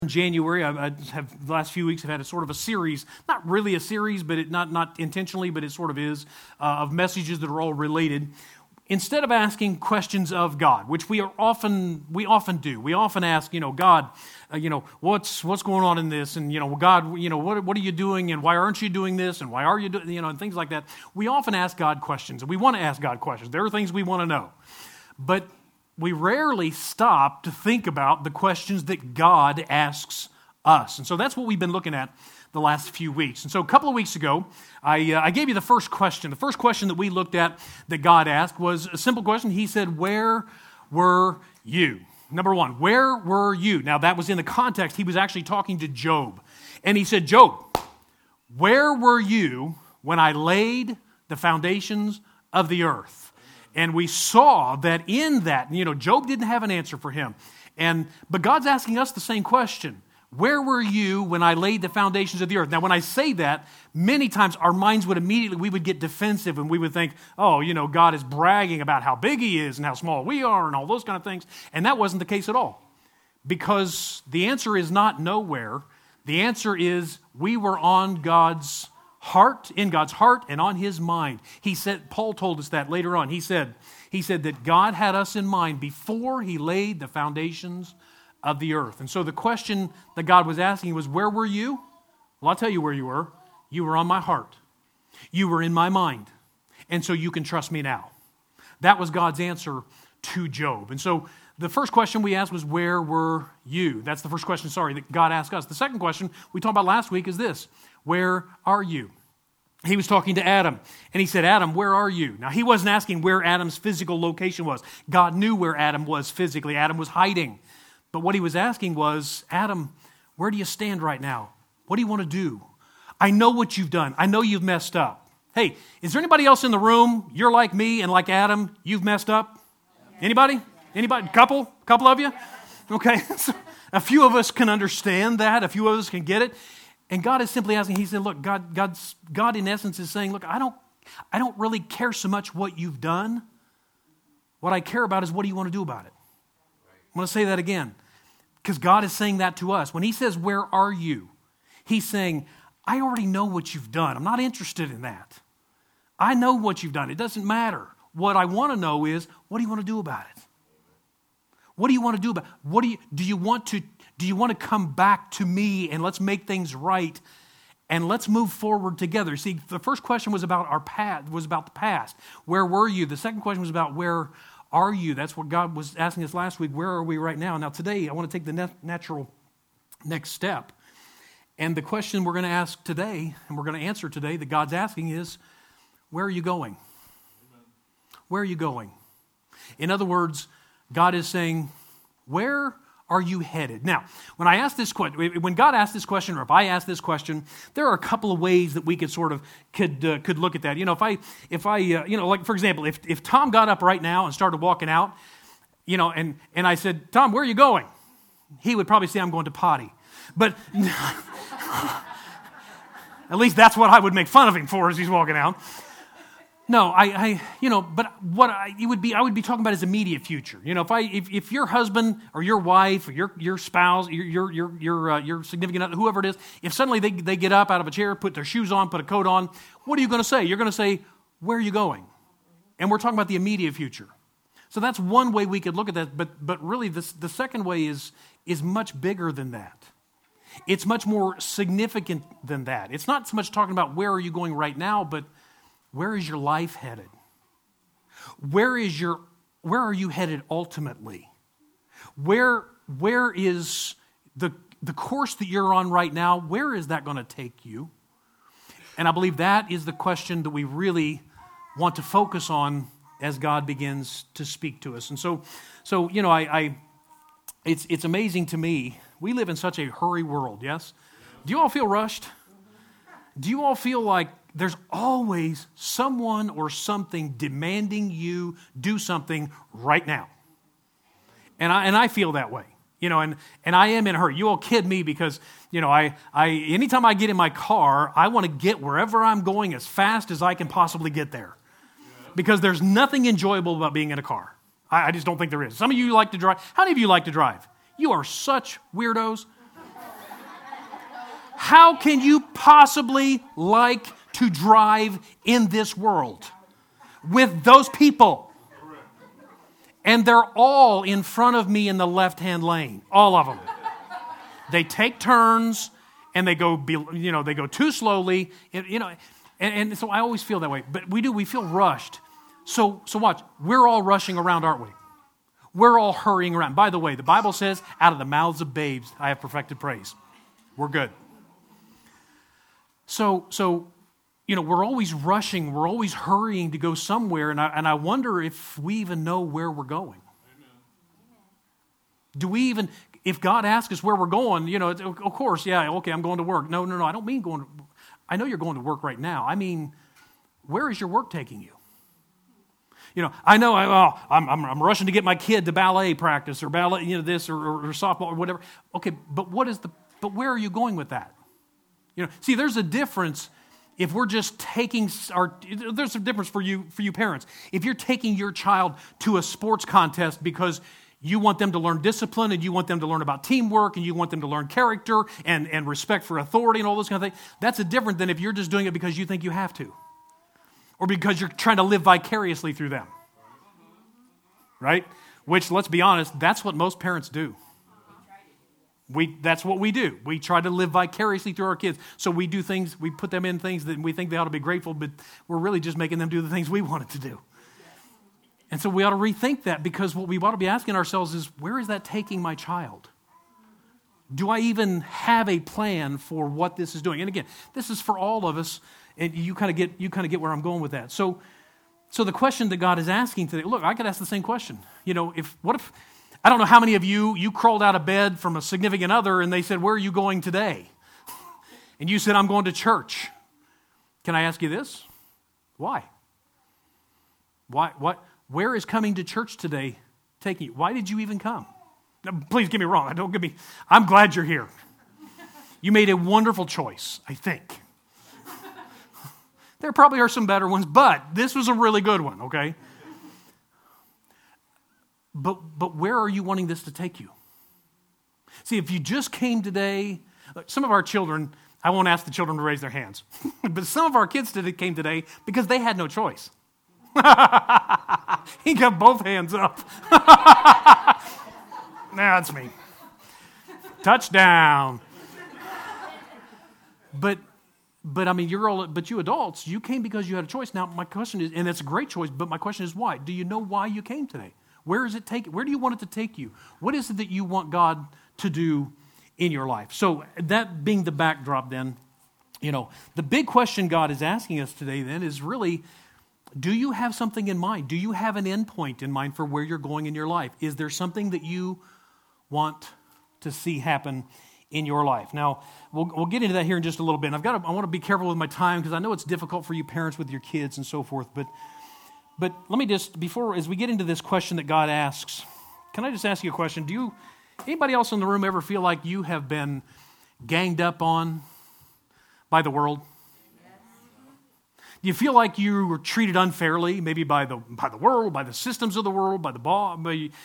In January, I have the last few weeks have had a sort of a series, not really a series, but not intentionally, but it sort of is, of messages that are all related. Instead of asking questions of God, which we often do, we often ask, God, what's going on in this, and God, what are you doing, and why aren't you doing this, and why are you doing, and things like that. We often ask God questions, and we want to ask God questions. There are things we want to know, but we rarely stop to think about the questions that God asks us. And so that's what we've been looking at the last few weeks. And so a couple of weeks ago, I gave you the first question. The first question that we looked at that God asked was a simple question. He said, "Where were you?" Number one, where were you? Now that was in the context, he was actually talking to Job. And he said, "Job, where were you when I laid the foundations of the earth?" And we saw that in that, Job didn't have an answer for him. But God's asking us the same question. Where were you when I laid the foundations of the earth? Now, when I say that, many times our minds we would get defensive and we would think, God is bragging about how big he is and how small we are and all those kind of things. And that wasn't the case at all. Because the answer is not nowhere. The answer is we were on God's heart, in God's heart and on his mind. He said, Paul told us that later on. He said that God had us in mind before he laid the foundations of the earth. And so the question that God was asking was, where were you? Well, I'll tell you where you were. You were on my heart. You were in my mind. And so you can trust me now. That was God's answer to Job. And so the first question we asked was, where were you? That's the first question, that God asked us. The second question we talked about last week is this: where are you? He was talking to Adam, and he said, "Adam, where are you?" Now, he wasn't asking where Adam's physical location was. God knew where Adam was physically. Adam was hiding. But what he was asking was, "Adam, where do you stand right now? What do you want to do? I know what you've done. I know you've messed up." Hey, is there anybody else in the room? You're like me and like Adam, you've messed up? Anybody? Anybody? Couple of you? Okay. So a few of us can understand that. A few of us can get it. And God is simply asking, he said, look, God in essence is saying, look, I don't really care so much what you've done. What I care about is what do you want to do about it? I'm going to say that again, because God is saying that to us. When he says, where are you? He's saying, I already know what you've done. I'm not interested in that. I know what you've done. It doesn't matter. What I want to know is, what do you want to do about it? What do you want to do about it? Do you want to come back to me and let's make things right and let's move forward together? See, the first question was about the past. Where were you? The second question was about where are you? That's what God was asking us last week. Where are we right now? Now today, I want to take the natural next step. And the question we're going to ask today, and we're going to answer today, that God's asking is, where are you going? Where are you going? In other words, God is saying, where are you headed? Now, when God asked this question, or if I ask this question, there are a couple of ways that we could could look at that. If I like for example, if Tom got up right now and started walking out, and I said, "Tom, where are you going?" He would probably say, "I'm going to potty." But at least that's what I would make fun of him for as he's walking out. No, but I would be talking about his immediate future. If your husband or your wife or your spouse, your significant other, whoever it is, if suddenly they get up out of a chair, put their shoes on, put a coat on, what are you going to say? You're going to say, "Where are you going?" And we're talking about the immediate future. So that's one way we could look at that. But really, the second way is much bigger than that. It's much more significant than that. It's not so much talking about where are you going right now, but where is your life headed? Where are you headed ultimately? Where is the course that you're on right now, where is that going to take you? And I believe that is the question that we really want to focus on as God begins to speak to us. And so it's amazing to me. We live in such a hurry world, yes? Do you all feel rushed? Do you all feel like there's always someone or something demanding you do something right now? And I feel that way, and I am in a hurry. You all kid me because, anytime I get in my car, I want to get wherever I'm going as fast as I can possibly get there. Because there's nothing enjoyable about being in a car. I just don't think there is. Some of you like to drive. How many of you like to drive? You are such weirdos. How can you possibly like to drive in this world with those people? And they're all in front of me in the left-hand lane, all of them. They take turns and they go, they go too slowly, and so I always feel that way. But we feel rushed. So watch, we're all rushing around, aren't we? We're all hurrying around. By the way, the Bible says, out of the mouths of babes, I have perfected praise. We're good. So we're always rushing, we're always hurrying to go somewhere, and I wonder if we even know where we're going. Do we even, if God asks us where we're going, of course, yeah, okay, I'm going to work. No, I don't mean going to, I know you're going to work right now. I mean, where is your work taking you? I know I'm rushing to get my kid to ballet practice or ballet, this or softball or whatever. Okay, but where are you going with that? See, there's a difference. If we're just there's a difference for you parents. If you're taking your child to a sports contest because you want them to learn discipline and you want them to learn about teamwork and you want them to learn character and respect for authority and all those kind of things, that's different than if you're just doing it because you think you have to or because you're trying to live vicariously through them, right? Which, let's be honest, that's what most parents do. That's what we do. We try to live vicariously through our kids. So we do things, we put them in things that we think they ought to be grateful, but we're really just making them do the things we want it to do. And so we ought to rethink that, because what we ought to be asking ourselves is, where is that taking my child? Do I even have a plan for what this is doing? And again, this is for all of us, and you kind of get where I'm going with that. So the question that God is asking today, look, I could ask the same question. What if I don't know how many of you crawled out of bed from a significant other and they said, where are you going today? And you said, I'm going to church. Can I ask you this? Why? What? Where is coming to church today taking you? Why did you even come? Now, please get me wrong. I'm glad you're here. You made a wonderful choice, I think. There probably are some better ones, but this was a really good one, okay? But where are you wanting this to take you? See, if you just came today, some of our children, I won't ask the children to raise their hands, but some of our kids came today because they had no choice. He got both hands up. That's me. Touchdown. But I mean, you adults, you came because you had a choice. Now, my question is, and it's a great choice, but my question is why? Do you know why you came today? Where do you want it to take you? What is it that you want God to do in your life? So that being the backdrop then, the big question God is asking us today then is really, do you have something in mind? Do you have an end point in mind for where you're going in your life? Is there something that you want to see happen in your life? Now, we'll get into that here in just a little bit. And I want to be careful with my time, because I know it's difficult for you parents with your kids and so forth, but let me just, as we get into this question that God asks, can I just ask you a question? Anybody else in the room ever feel like you have been ganged up on by the world? Do you feel like you were treated unfairly, maybe by the world, by the systems of the world, by the boss?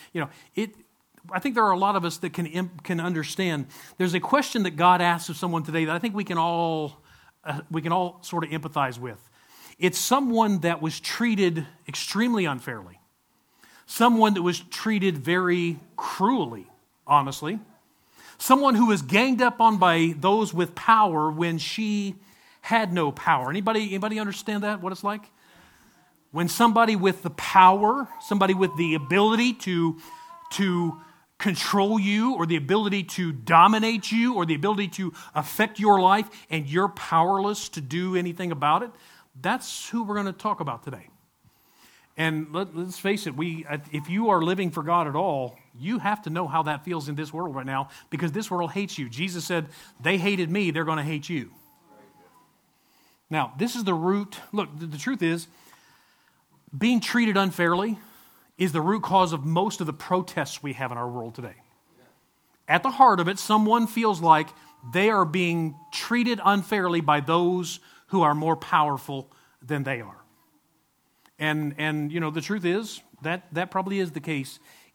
I think there are a lot of us that can understand. There's a question that God asks of someone today that I think we can all sort of empathize with. It's someone that was treated extremely unfairly. Someone that was treated very cruelly, honestly. Someone who was ganged up on by those with power when she had no power. Anybody understand that, what it's like? When somebody with the power, somebody with the ability to control you, or the ability to dominate you, or the ability to affect your life, and you're powerless to do anything about it, that's who we're going to talk about today. And let's face it, if you are living for God at all, you have to know how that feels in this world right now, because this world hates you. Jesus said, they hated me, they're going to hate you. Now, this is the root. Look, the truth is, being treated unfairly is the root cause of most of the protests we have in our world today. At the heart of it, someone feels like they are being treated unfairly by those who are more powerful than they are. And the truth is, that probably is the case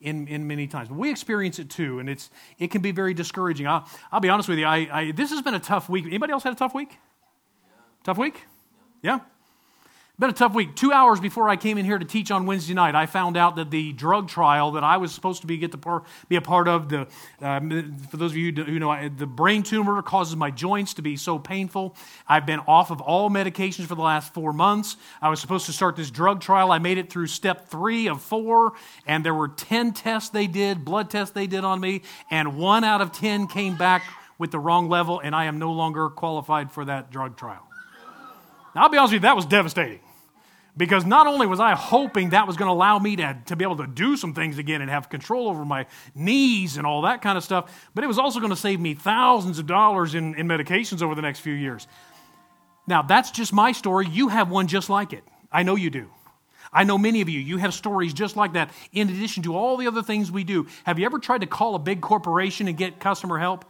in many times. But we experience it too, and it can be very discouraging. I'll be honest with you. This has been a tough week. Anybody else had a tough week? Tough week? Yeah? Been a tough week. 2 hours before I came in here to teach on Wednesday night, I found out that the drug trial that I was supposed to be a part of, for those of you who know, the brain tumor causes my joints to be so painful. I've been off of all medications for the last 4 months. I was supposed to start this drug trial. I made it through step 3 of 4, and there were 10 tests blood tests they did on me, and 1 out of 10 came back with the wrong level, and I am no longer qualified for that drug trial. Now, I'll be honest with you, that was devastating. Because not only was I hoping that was going to allow me to be able to do some things again and have control over my knees and all that kind of stuff, but it was also going to save me thousands of dollars in medications over the next few years. Now, that's just my story. You have one just like it. I know you do. I know many of you have stories just like that, in addition to all the other things we do. Have you ever tried to call a big corporation and get customer help?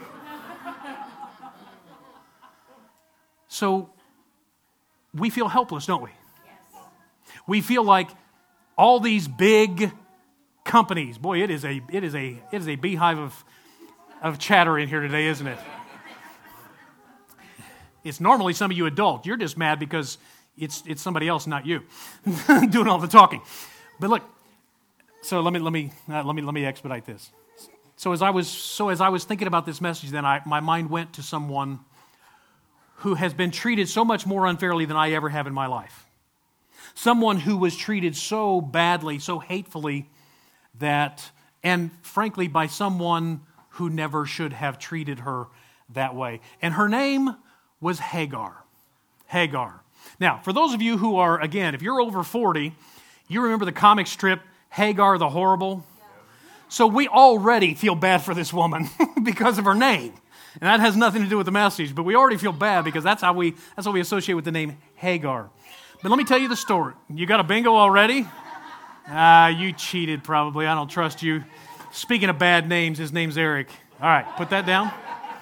So, we feel helpless, don't we? We feel like all these big companies. Boy, it is a beehive of chatter in here today, isn't it? It's normally some of you adults. You're just mad because it's somebody else, not you, doing all the talking. But look, so let me expedite this. So as I was thinking about this message, then my mind went to someone who has been treated so much more unfairly than I ever have in my life. Someone who was treated so badly, so hatefully, and frankly, by someone who never should have treated her that way. And her name was Hagar. Hagar. Now, for those of you who are, again, if you're over 40, you remember the comic strip, Hagar the Horrible? So we already feel bad for this woman because of her name. And that has nothing to do with the message, but we already feel bad because that's what we associate with the name Hagar. But let me tell you the story. You got a bingo already? You cheated probably. I don't trust you. Speaking of bad names, his name's Eric. All right, put that down.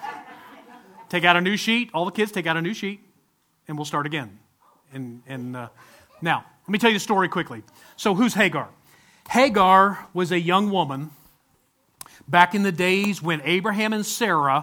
Take out a new sheet. All the kids take out a new sheet, and we'll start again. Now, let me tell you the story quickly. So who's Hagar? Hagar was a young woman back in the days when Abraham and Sarah,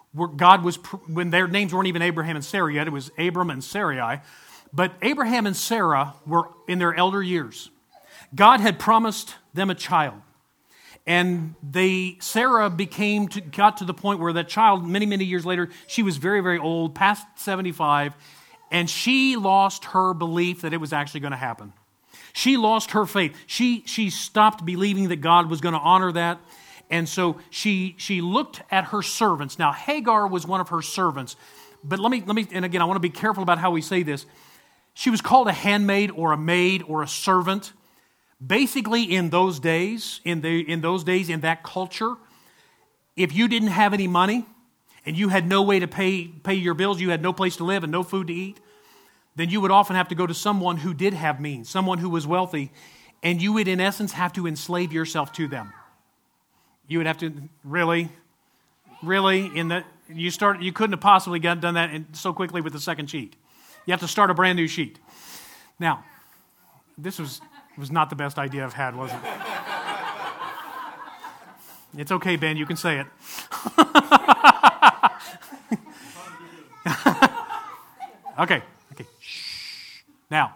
when their names weren't even Abraham and Sarah yet. It was Abram and Sarai. But Abraham and Sarah were in their elder years. God had promised them a child. And Sarah got to the point where that child, many, many years later, she was very, very old, past 75, and she lost her belief that it was actually going to happen. She lost her faith. She stopped believing that God was going to honor that. And so she looked at her servants. Now, Hagar was one of her servants. But let me, and again, I want to be careful about how we say this. She was called a handmaid or a maid or a servant. Basically, in those days, in that culture, if you didn't have any money and you had no way to pay your bills, you had no place to live and no food to eat, then you would often have to go to someone who did have means, someone who was wealthy, and you would, in essence, have to enslave yourself to them. You would have to really, you couldn't have possibly done that so quickly with the second sheet. You have to start a brand new sheet. Now, this was not the best idea I've had, was it? It's okay, Ben, you can say it. Okay. Shh. Now,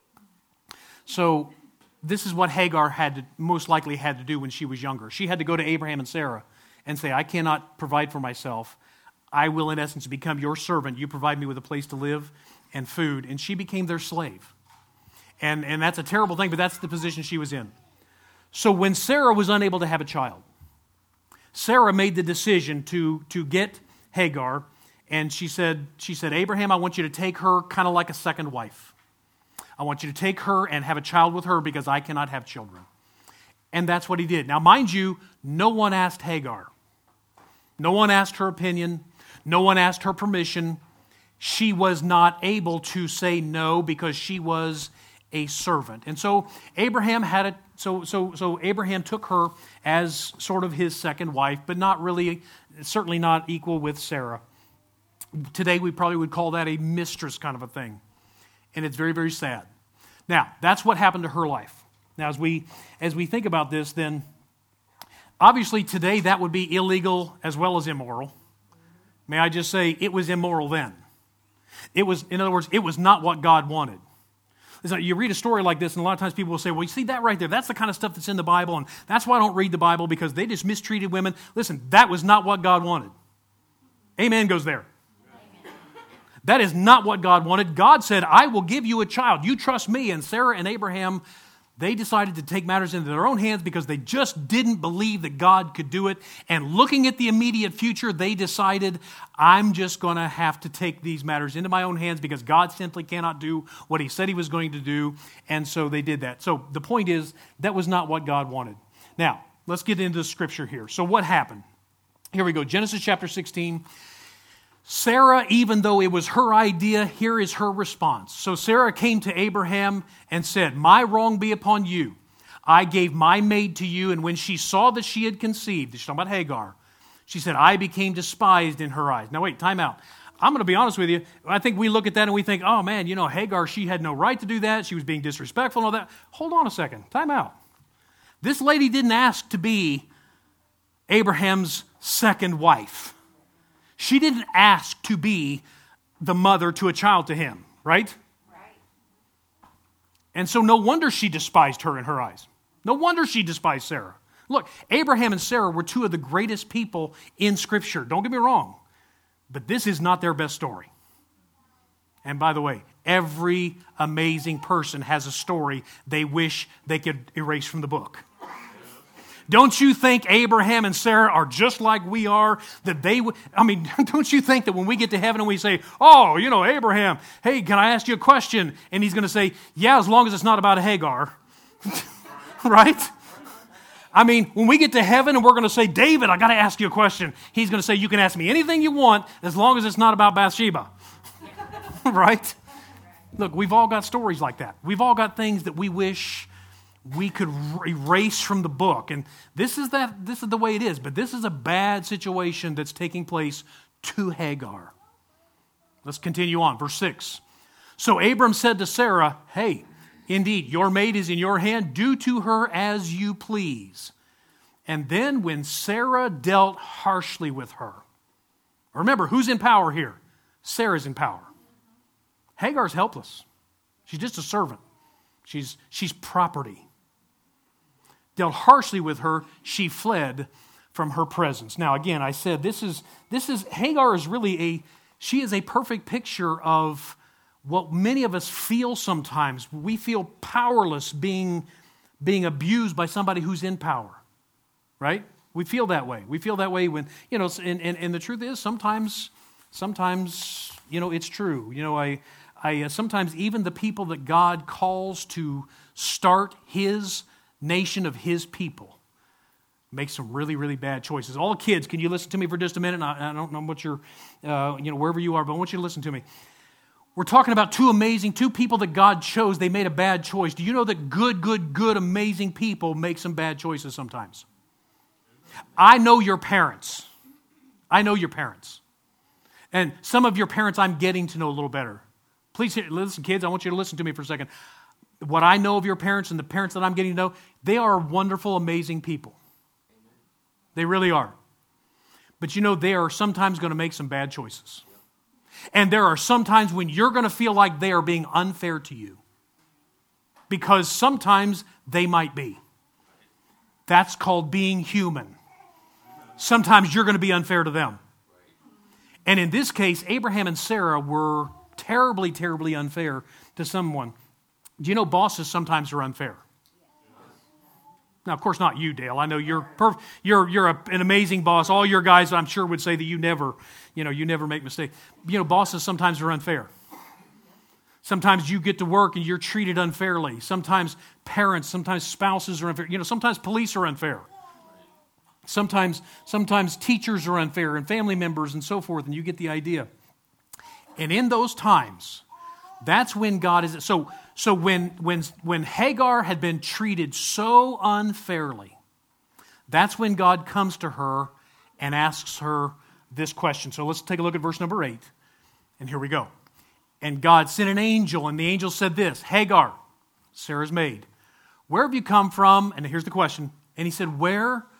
so this is what Hagar most likely had to do when she was younger. She had to go to Abraham and Sarah and say, I cannot provide for myself. I will, in essence, become your servant. You provide me with a place to live and food. And she became their slave. And that's a terrible thing, but that's the position she was in. So when Sarah was unable to have a child, Sarah made the decision to get Hagar, and she said, Abraham, I want you to take her kind of like a second wife. I want you to take her and have a child with her because I cannot have children. And that's what he did. Now, mind you, no one asked Hagar. No one asked her opinion. No one asked her permission. She was not able to say no because she was a servant. And so Abraham Abraham took her as sort of his second wife, but not really, certainly not equal with Sarah. Today we probably would call that a mistress kind of a thing. And it's very, very sad. Now, that's what happened to her life. Now, as we think about this, then Obviously, today that would be illegal as well as immoral. May I just say, it was immoral then. It was, in other words, it was not what God wanted. So you read a story like this, and a lot of times people will say, well, you see that right there? That's the kind of stuff that's in the Bible, and that's why I don't read the Bible, because they just mistreated women. Listen, that was not what God wanted. Amen goes there. Amen. That is not what God wanted. God said, I will give you a child. You trust me. And Sarah and Abraham, they decided to take matters into their own hands because they just didn't believe that God could do it. And looking at the immediate future, they decided, I'm just going to have to take these matters into my own hands because God simply cannot do what he said he was going to do. And so they did that. So the point is, that was not what God wanted. Now, let's get into the scripture here. So what happened? Here we go. Genesis chapter 16. Sarah, even though it was her idea, here is her response. So Sarah came to Abraham and said, my wrong be upon you. I gave my maid to you, and when she saw that she had conceived, she's talking about Hagar, she said, I became despised in her eyes. Now wait, time out. I'm going to be honest with you. I think we look at that and we think, oh man, Hagar, she had no right to do that. She was being disrespectful and all that. Hold on a second. Time out. This lady didn't ask to be Abraham's second wife. She didn't ask to be the mother to a child to him, right? Right. And so no wonder she despised her in her eyes. No wonder she despised Sarah. Look, Abraham and Sarah were two of the greatest people in Scripture. Don't get me wrong. But this is not their best story. And by the way, every amazing person has a story they wish they could erase from the book. Don't you think Abraham and Sarah are just like we are? Don't you think that when we get to heaven and we say, oh, Abraham, hey, can I ask you a question? And he's going to say, yeah, as long as it's not about a Hagar. Right? When we get to heaven and we're going to say, David, I got to ask you a question. He's going to say, you can ask me anything you want as long as it's not about Bathsheba. Right? Look, we've all got stories like that. We've all got things that we wish we could erase from the book. And this is the way it is. But this is a bad situation that's taking place to Hagar. Let's continue on. Verse 6. So Abram said to Sarah, hey, indeed, your maid is in your hand. Do to her as you please. And then when Sarah dealt harshly with her. Remember, who's in power here? Sarah's in power. Hagar's helpless. She's just a servant. She's property. Dealt harshly with her, she fled from her presence. Now, again, I said Hagar is really she is a perfect picture of what many of us feel sometimes. We feel powerless being abused by somebody who's in power, right? We feel that way. We feel that way when, and the truth is sometimes, it's true. I sometimes even the people that God calls to start his nation of his people make some really, really bad choices. All kids, can you listen to me for just a minute? I don't know what you're, wherever you are, but I want you to listen to me. We're talking about two people that God chose. They made a bad choice. Do you know that good, amazing people make some bad choices sometimes? I know your parents. And some of your parents I'm getting to know a little better. Please listen, kids, I want you to listen to me for a second. What I know of your parents and the parents that I'm getting to know, they are wonderful, amazing people. They really are. But they are sometimes going to make some bad choices. And there are some times when you're going to feel like they are being unfair to you. Because sometimes they might be. That's called being human. Sometimes you're going to be unfair to them. And in this case, Abraham and Sarah were terribly, terribly unfair to someone. Do you know bosses sometimes are unfair? Now, of course, not you, Dale. I know you're an amazing boss. All your guys, I'm sure, would say that you never make mistakes. Bosses sometimes are unfair. Sometimes you get to work and you're treated unfairly. Sometimes parents, sometimes spouses are unfair. Sometimes police are unfair. Sometimes teachers are unfair and family members and so forth, and you get the idea. And in those times, that's when God is. So when Hagar had been treated so unfairly, that's when God comes to her and asks her this question. So let's take a look at verse number 8. And here we go. And God sent an angel, and the angel said this, Hagar, Sarah's maid, where have you come from? And here's the question. And he said, where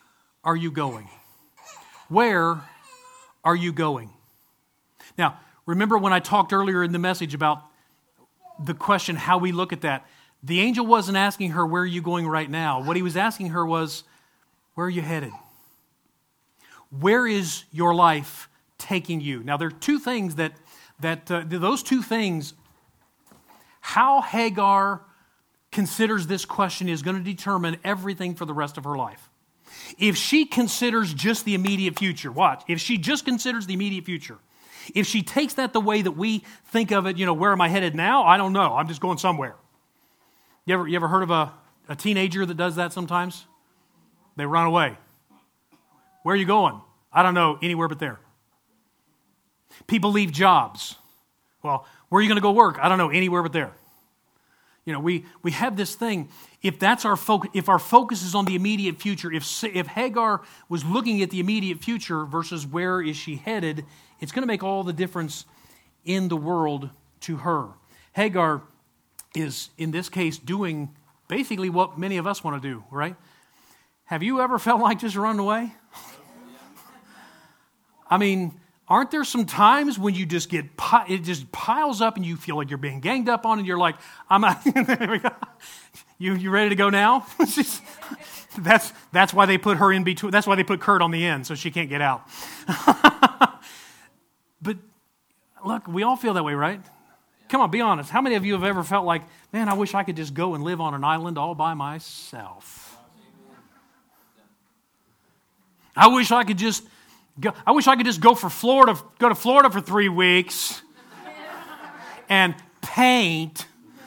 are you going? Where are you going? Now, remember when I talked earlier in the message about the question, how we look at that? The angel wasn't asking her, where are you going right now? What he was asking her was, where are you headed? Where is your life taking you? Now, there are two things those two things, how Hagar considers this question is going to determine everything for the rest of her life. If she considers just the immediate future, watch. If she just considers the immediate future, if she takes that the way that we think of it, where am I headed now? I don't know. I'm just going somewhere. You ever heard of a teenager that does that sometimes? They run away. Where are you going? I don't know, anywhere but there. People leave jobs. Well, where are you going to go work? I don't know, anywhere but there. We have this thing. If that's our focus, if our focus is on the immediate future, if Hagar was looking at the immediate future versus where is she headed, it's going to make all the difference in the world to her. Hagar is, in this case, doing basically what many of us want to do, right? Have you ever felt like just running away? I mean, aren't there some times when you just it just piles up and you feel like you're being ganged up on and you're like, I'm out. There we go. You ready to go now? That's why they put her in between. That's why they put Kurt on the end so she can't get out. But look, we all feel that way, right? Come on, be honest. How many of you have ever felt like, man, I wish I could just go and live on an island all by myself? I wish I could just go to Florida for 3 weeks and paint,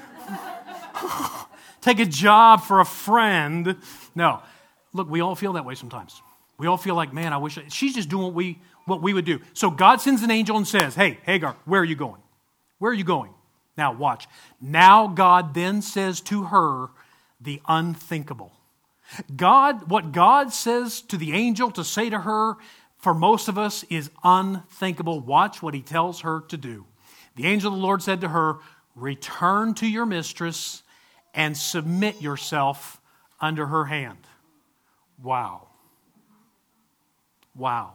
take a job for a friend. No, look, we all feel that way sometimes. We all feel like, man, she's just doing what we would do. So God sends an angel and says, hey, Hagar, where are you going? Where are you going? Now watch. Now God then says to her the unthinkable. What God says to the angel to say to her, for most of us, is unthinkable. Watch what he tells her to do. The angel of the Lord said to her, return to your mistress and submit yourself under her hand. Wow. Wow.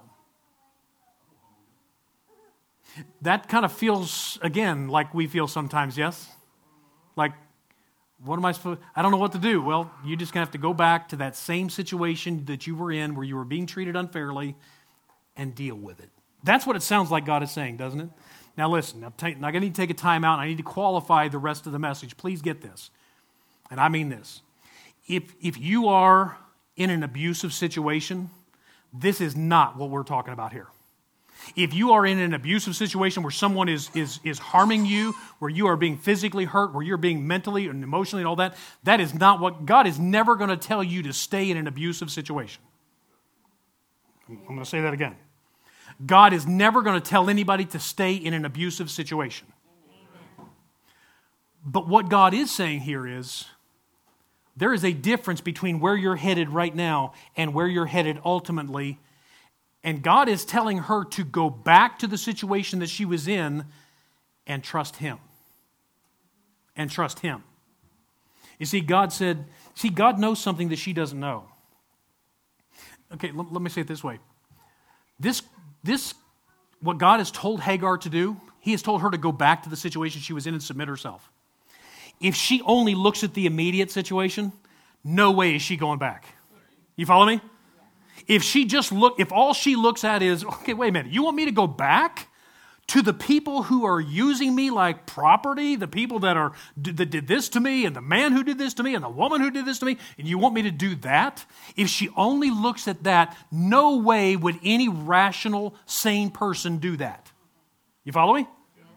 That kind of feels, again, like we feel sometimes, yes? Like, what am I supposed to, I don't know what to do. Well, you're just going to have to go back to that same situation that you were in where you were being treated unfairly and deal with it. That's what it sounds like God is saying, doesn't it? Now listen, I'm going to need to take a time out. I need to qualify the rest of the message. Please get this. And I mean this. If you are in an abusive situation, this is not what we're talking about here. If you are in an abusive situation where someone is harming you, where you are being physically hurt, where you're being mentally and emotionally and all that, that is not what, God is never going to tell you to stay in an abusive situation. I'm going to say that again. God is never going to tell anybody to stay in an abusive situation. But what God is saying here is, there is a difference between where you're headed right now and where you're headed ultimately. And God is telling her to go back to the situation that she was in and trust Him. And trust Him. You see, God knows something that she doesn't know. Okay, let me say it this way. This, what God has told Hagar to do, He has told her to go back to the situation she was in and submit herself. If she only looks at the immediate situation, no way is she going back. You follow me? If all she looks at is, okay, wait a minute, you want me to go back to the people who are using me like property, the people that did this to me, and the man who did this to me, and the woman who did this to me, and you want me to do that? If she only looks at that, no way would any rational, sane person do that. You follow me?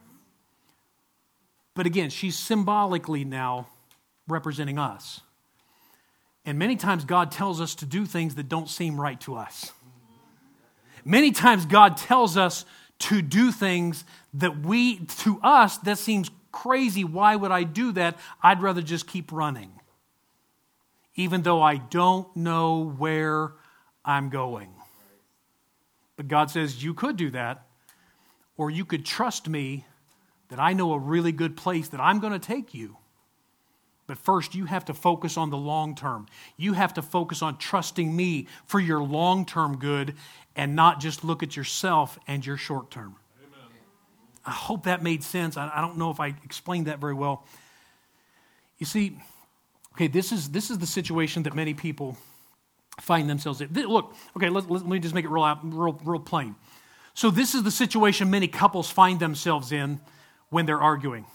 But again, she's symbolically now representing us. And many times God tells us to do things that don't seem right to us. Many times God tells us to do things that to us, that seems crazy. Why would I do that? I'd rather just keep running. Even though I don't know where I'm going. But God says, you could do that, or you could trust me that I know a really good place that I'm going to take you. But first, you have to focus on the long term. You have to focus on trusting me for your long-term good and not just look at yourself and your short term. Amen. I hope that made sense. I don't know if I explained that very well. You see, okay, this is the situation that many people find themselves in. Look, okay, let me just make it real plain. So this is the situation many couples find themselves in when they're arguing,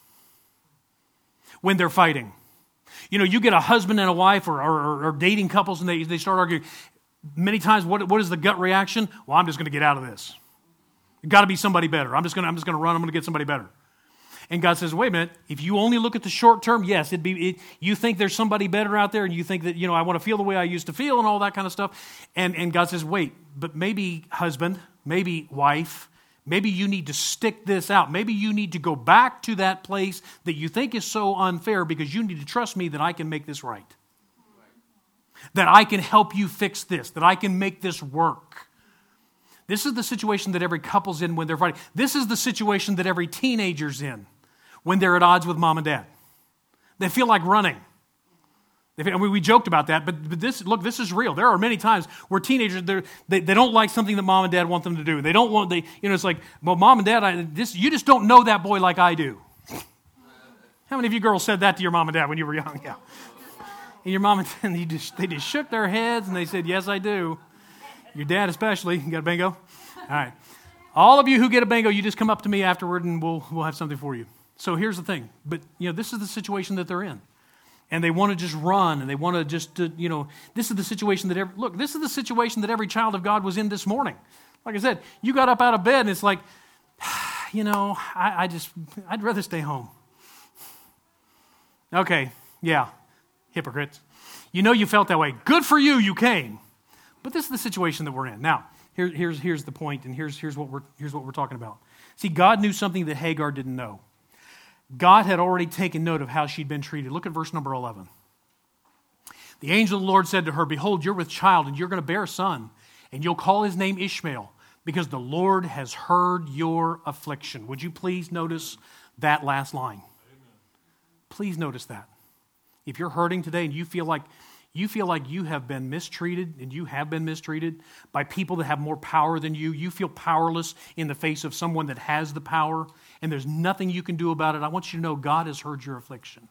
when they're fighting. You know, you get a husband and a wife or dating couples and they start arguing. Many times, what is the gut reaction? Well, I'm just going to get out of this. It's got to be somebody better. I'm just going to run. I'm going to get somebody better. And God says, wait a minute. If you only look at the short term, yes, you think there's somebody better out there, and you think that I want to feel the way I used to feel, and all that kind of stuff. And God says, wait, but maybe husband, maybe wife, maybe you need to stick this out. Maybe you need to go back to that place that you think is so unfair because you need to trust me that I can make this right. That I can help you fix this, that I can make this work. This is the situation that every couple's in when they're fighting. This is the situation that every teenager's in when they're at odds with mom and dad. They feel like running. We joked about that, but this is real. There are many times where teenagers, they don't like something that mom and dad want them to do. It's like, well, mom and dad, you just don't know that boy like I do. How many of you girls said that to your mom and dad when you were young? Yeah. And your mom and dad, they just shook their heads and they said, yes, I do. Your dad especially. You got a bingo? All right. All of you who get a bingo, you just come up to me afterward and we'll have something for you. So here's the thing. But, this is the situation that they're in. And they want to just run, and they want to just, this is the situation this is the situation that every child of God was in this morning. Like I said, you got up out of bed, and it's like, I'd rather stay home. Okay, yeah, hypocrites. You felt that way. Good for you, you came. But this is the situation that we're in. Now, here's the point, and here's what we're talking about. See, God knew something that Hagar didn't know. God had already taken note of how she'd been treated. Look at verse number 11. The angel of the Lord said to her, behold, you're with child, and you're going to bear a son, and you'll call his name Ishmael, because the Lord has heard your affliction. Would you please notice that last line? Amen. Please notice that. If you're hurting today and you feel like you have been mistreated, and you have been mistreated by people that have more power than you feel powerless in the face of someone that has the power, and there's nothing you can do about it, I want you to know God has heard your affliction.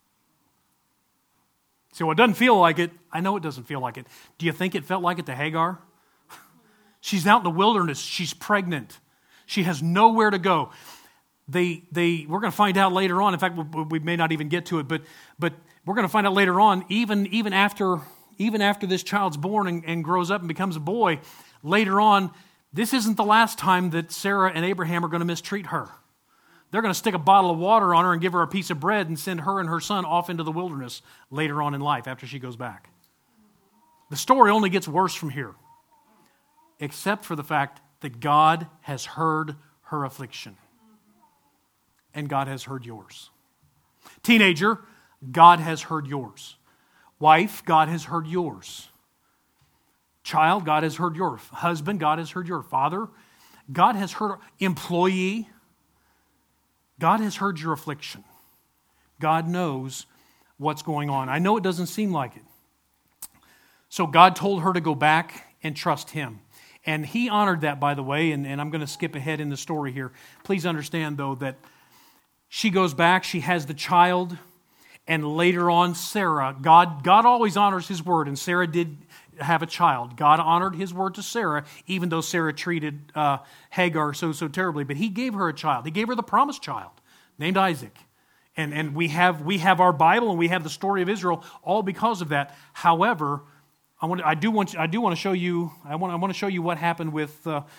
So it doesn't feel like it. I know it doesn't feel like it. Do you think it felt like it to Hagar? She's out in the wilderness. She's pregnant. She has nowhere to go. We're going to find out later on. In fact, we may not even get to it, but we're going to find out later on, even after this child's born and grows up and becomes a boy, later on, this isn't the last time that Sarah and Abraham are going to mistreat her. They're going to stick a bottle of water on her and give her a piece of bread and send her and her son off into the wilderness later on in life after she goes back. The story only gets worse from here, except for the fact that God has heard her affliction. And God has heard yours. Teenager, God has heard yours. Wife, God has heard yours. Child, God has heard yours. Husband, God has heard yours. Father, God has heard. Employee, God has heard your affliction. God knows what's going on. I know it doesn't seem like it. So God told her to go back and trust Him. And He honored that, by the way, and I'm going to skip ahead in the story here. Please understand, though, that she goes back, she has the child, and later on, Sarah, God always honors His word, and Sarah did have a child. God honored His word to Sarah, even though Sarah treated Hagar so terribly. But He gave her a child. He gave her the promised child, named Isaac. And we have our Bible, and we have the story of Israel, all because of that. However, I do want to show you. I want to show you what happened with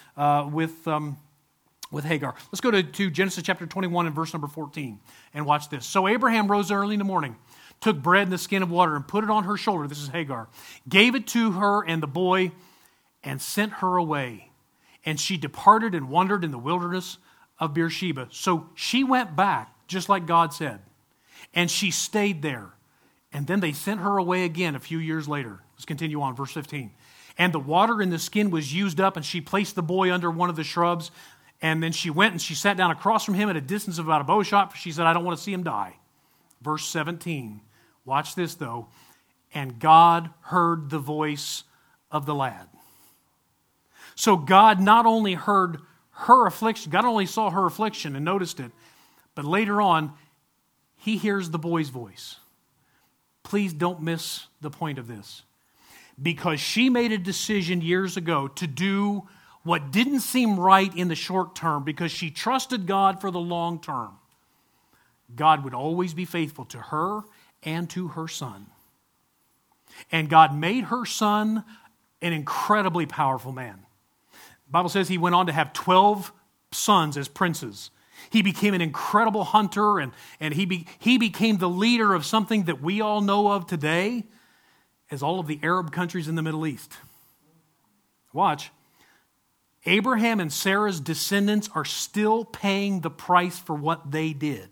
Hagar. Let's go to Genesis chapter 21 and verse number 14 and watch this. So Abraham rose early in the morning, took bread and the skin of water and put it on her shoulder. This is Hagar. Gave it to her and the boy and sent her away. And she departed and wandered in the wilderness of Beersheba. So she went back, just like God said. And she stayed there. And then they sent her away again a few years later. Let's continue on, verse 15. And the water in the skin was used up, and she placed the boy under one of the shrubs. And then she went and she sat down across from him at a distance of about a bow shot. She said, I don't want to see him die. Verse 17. Watch this though. And God heard the voice of the lad. So God not only heard her affliction, God only saw her affliction and noticed it, but later on, he hears the boy's voice. Please don't miss the point of this. Because she made a decision years ago to do what didn't seem right in the short term because she trusted God for the long term. God would always be faithful to her and to her son. And God made her son an incredibly powerful man. The Bible says he went on to have 12 sons as princes. He became an incredible hunter, and he became the leader of something that we all know of today as all of the Arab countries in the Middle East. Watch. Abraham and Sarah's descendants are still paying the price for what they did.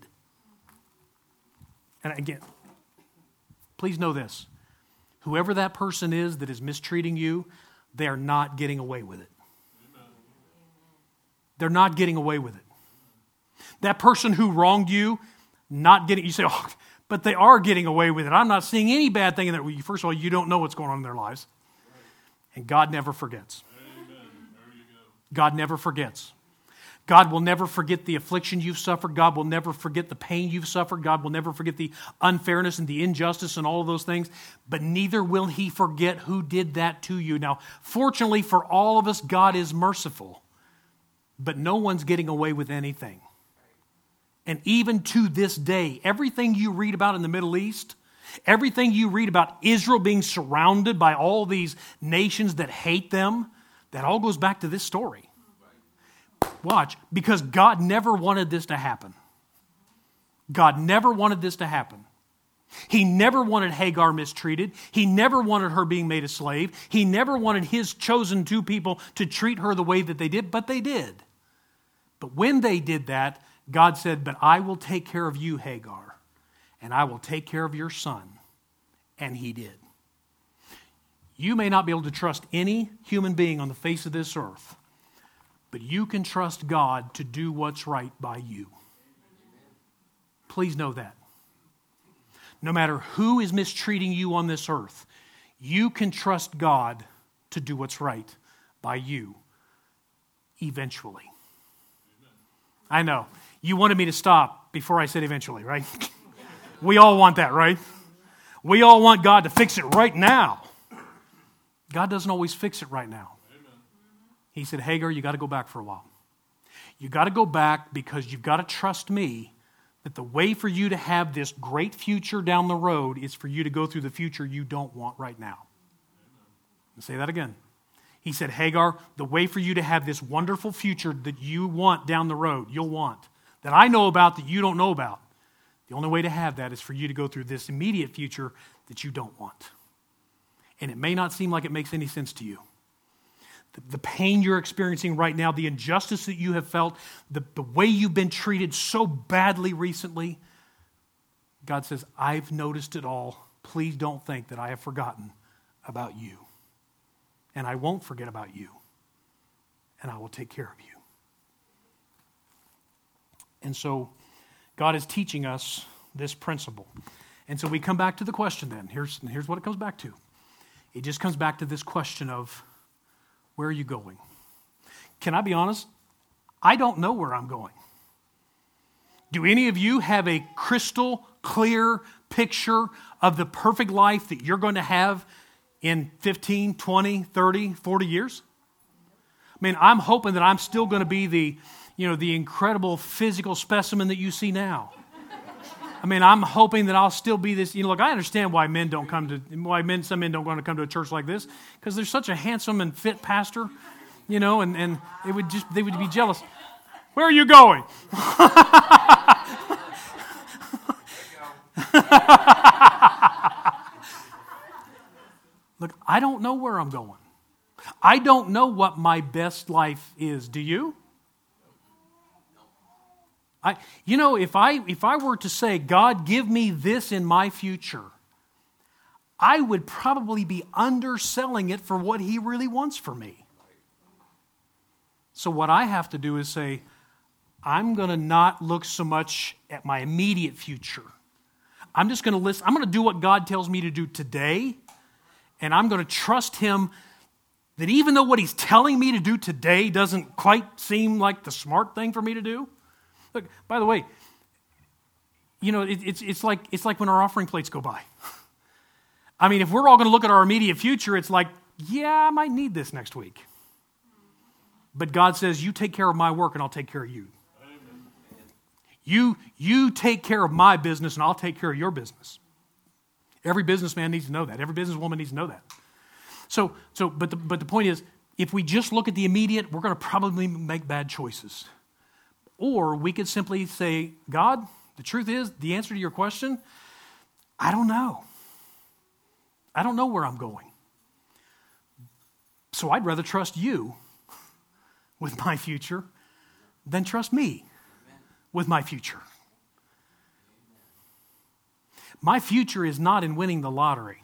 And again, please know this. Whoever that person is that is mistreating you, they are not getting away with it. They're not getting away with it. That person who wronged you, not getting, you say, oh, but they are getting away with it. I'm not seeing any bad thing in that. First of all, you don't know what's going on in their lives. And God never forgets. God never forgets. God will never forget the affliction you've suffered. God will never forget the pain you've suffered. God will never forget the unfairness and the injustice and all of those things. But neither will he forget who did that to you. Now, fortunately for all of us, God is merciful. But no one's getting away with anything. And even to this day, everything you read about in the Middle East, everything you read about Israel being surrounded by all these nations that hate them, that all goes back to this story. Watch, because God never wanted this to happen. God never wanted this to happen. He never wanted Hagar mistreated. He never wanted her being made a slave. He never wanted his chosen two people to treat her the way that they did, but they did. But when they did that, God said, but I will take care of you, Hagar, and I will take care of your son. And he did. You may not be able to trust any human being on the face of this earth, but you can trust God to do what's right by you. Please know that. No matter who is mistreating you on this earth, you can trust God to do what's right by you eventually. I know. You wanted me to stop before I said eventually, right? We all want that, right? We all want God to fix it right now. God doesn't always fix it right now. He said, Hagar, you got to go back for a while. You got to go back because you've got to trust me that the way for you to have this great future down the road is for you to go through the future you don't want right now. I'll say that again. He said, Hagar, the way for you to have this wonderful future that you want down the road, you'll want, that I know about that you don't know about, the only way to have that is for you to go through this immediate future that you don't want. And it may not seem like it makes any sense to you. The pain you're experiencing right now, the injustice that you have felt, the way you've been treated so badly recently, God says, I've noticed it all. Please don't think that I have forgotten about you. And I won't forget about you. And I will take care of you. And so God is teaching us this principle. And so we come back to the question then. Here's what it comes back to. It just comes back to this question of, where are you going? Can I be honest? I don't know where I'm going. Do any of you have a crystal clear picture of the perfect life that you're going to have in 15, 20, 30, 40 years? I mean, I'm hoping that I'm still going to be the incredible physical specimen that you see now. I mean, I'm hoping that I'll still be this. Look, I understand why some men don't want to come to a church like this, because there's such a handsome and fit pastor, and they would be jealous. Where are you going? Look, I don't know where I'm going. I don't know what my best life is. Do you? If I were to say, God, give me this in my future, I would probably be underselling it for what he really wants for me. So what I have to do is say, I'm going to not look so much at my immediate future. I'm just going to listen. I'm going to do what God tells me to do today, and I'm going to trust him that even though what he's telling me to do today doesn't quite seem like the smart thing for me to do. Look, by the way, you know, it's like when our offering plates go by. I mean, if we're all going to look at our immediate future, it's like, yeah, I might need this next week. But God says, you take care of my work and I'll take care of you. You take care of my business and I'll take care of your business. Every businessman needs to know that. Every businesswoman needs to know that. But the point is, if we just look at the immediate, we're going to probably make bad choices. Or we could simply say, God, the truth is, the answer to your question, I don't know. I don't know where I'm going. So I'd rather trust you with my future than trust me with my future. My future is not in winning the lottery.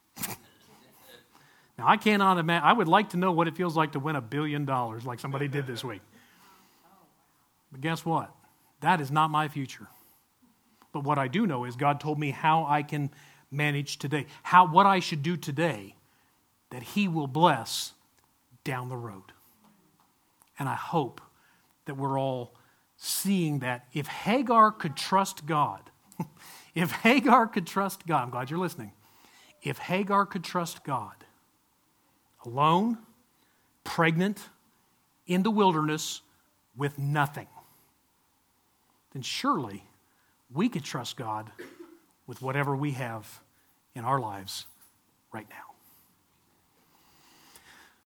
Now, I cannot imagine. I would like to know what it feels like to win $1 billion like somebody did this week. But guess what? That is not my future. But what I do know is God told me how I can manage today, what I should do today that he will bless down the road. And I hope that we're all seeing that. If Hagar could trust God, if Hagar could trust God, I'm glad you're listening. If Hagar could trust God, alone, pregnant, in the wilderness, with nothing, then surely we could trust God with whatever we have in our lives right now.